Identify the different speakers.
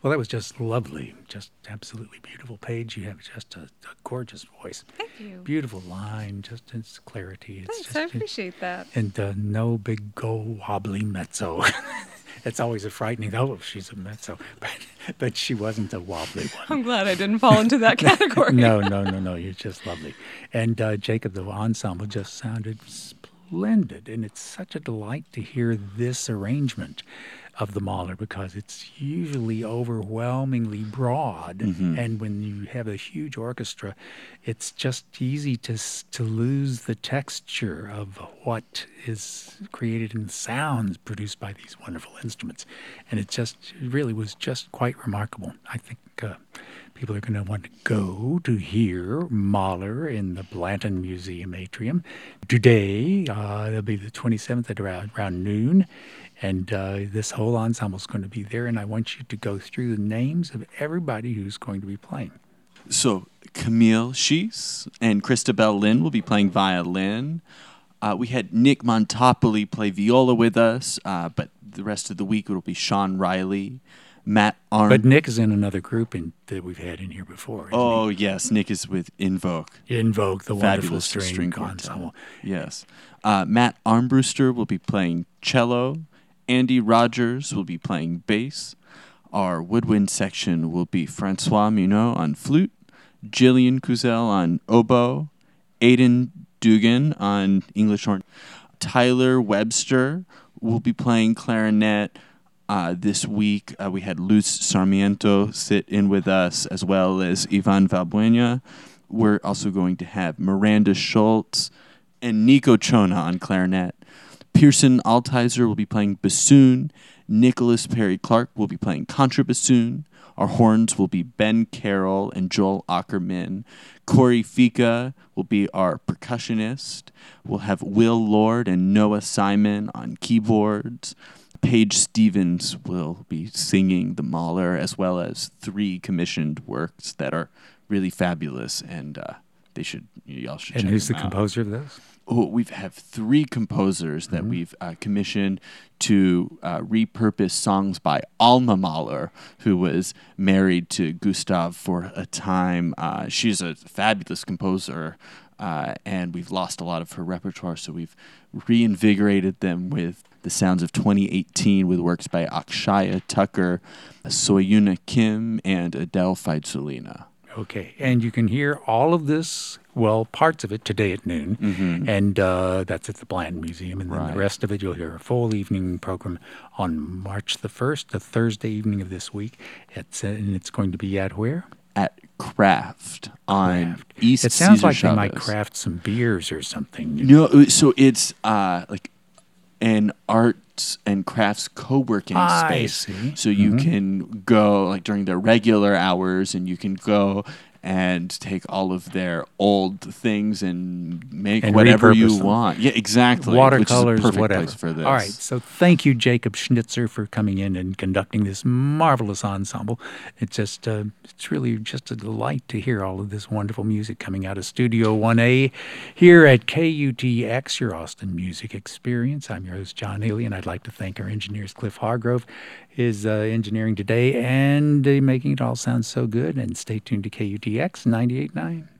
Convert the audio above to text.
Speaker 1: Well, that was just lovely, just absolutely beautiful. Paige, you have just a gorgeous voice.
Speaker 2: Thank you.
Speaker 1: Beautiful line, just its clarity. It's
Speaker 2: Thanks,
Speaker 1: just,
Speaker 2: I appreciate that.
Speaker 1: And no big wobbly mezzo. That's always a frightening. Oh, she's a mezzo, but she wasn't a wobbly one.
Speaker 2: I'm glad I didn't fall into that category.
Speaker 1: No. You're just lovely. And Jacob, the ensemble just sounded splendid, and it's such a delight to hear this arrangement of the Mahler because it's usually overwhelmingly broad, and when you have a huge orchestra, it's just easy to lose the texture of what is created in the sounds produced by these wonderful instruments, and it really was just quite remarkable. I think people are going to want to go to hear Mahler in the Blanton Museum atrium today. It'll be the 27th at around noon. And this whole ensemble is going to be there, and I want you to go through the names of everybody who's going to be playing.
Speaker 3: So Camille Schiess and Christabel Lynn will be playing violin. We had Nick Montopoli play viola with us, but the rest of the week it will be Sean Riley, Matt Arm.
Speaker 1: But Nick is in another group that we've had in here before.
Speaker 3: Oh, yes. Nick is with Invoke.
Speaker 1: Invoke, the wonderful
Speaker 3: Fabulous
Speaker 1: string
Speaker 3: quartet.
Speaker 1: ensemble.
Speaker 3: Yes. Matt Armbruster will be playing cello. Andy Rogers will be playing bass. Our woodwind section will be Francois Munot on flute, Jillian Kuzel on oboe, Aidan Dugan on English horn. Tyler Webster will be playing clarinet. This week we had Luz Sarmiento sit in with us, as well as Ivan Valbuena. We're also going to have Miranda Schultz and Nico Chona on clarinet. Pearson Altizer will be playing bassoon. Nicholas Perry Clark will be playing contrabassoon. Our horns will be Ben Carroll and Joel Ackerman. Corey Fika will be our percussionist. We'll have Will Lord and Noah Simon on keyboards. Paige Stevens will be singing the Mahler, as well as 3 commissioned works that are really fabulous, and y'all should check them out.
Speaker 1: And who's the composer of those?
Speaker 3: Oh, we have 3 composers that we've commissioned to repurpose songs by Alma Mahler, who was married to Gustav for a time. She's a fabulous composer, and we've lost a lot of her repertoire, so we've reinvigorated them with the sounds of 2018 with works by Akshaya Tucker, Soyuna Kim, and Adele Faisulina.
Speaker 1: Okay, and you can hear all of this, well, parts of it today at noon, and that's at the Blanton Museum, and then the rest of it you'll hear a full evening program on March the 1st, the Thursday evening of this week, and it's going to be at where?
Speaker 3: At Craft on East
Speaker 1: It sounds
Speaker 3: Cesar
Speaker 1: like
Speaker 3: Chavez.
Speaker 1: they might craft some beers or something.
Speaker 3: No, so it's like an arts and crafts co-working space.
Speaker 1: See.
Speaker 3: So you can go like during their regular hours, and you can go and take all of their old things and make whatever you want. Yeah, exactly.
Speaker 1: Watercolors,
Speaker 3: which is a perfect
Speaker 1: whatever.
Speaker 3: place for this.
Speaker 1: All right, so thank you, Jacob Schnitzer, for coming in and conducting this marvelous ensemble. It's really just a delight to hear all of this wonderful music coming out of Studio 1A here at KUTX, your Austin Music Experience. I'm your host, John Haley, and I'd like to thank our engineers, Cliff Hargrove, his engineering today, and making it all sound so good. And stay tuned to KUTX 98.9.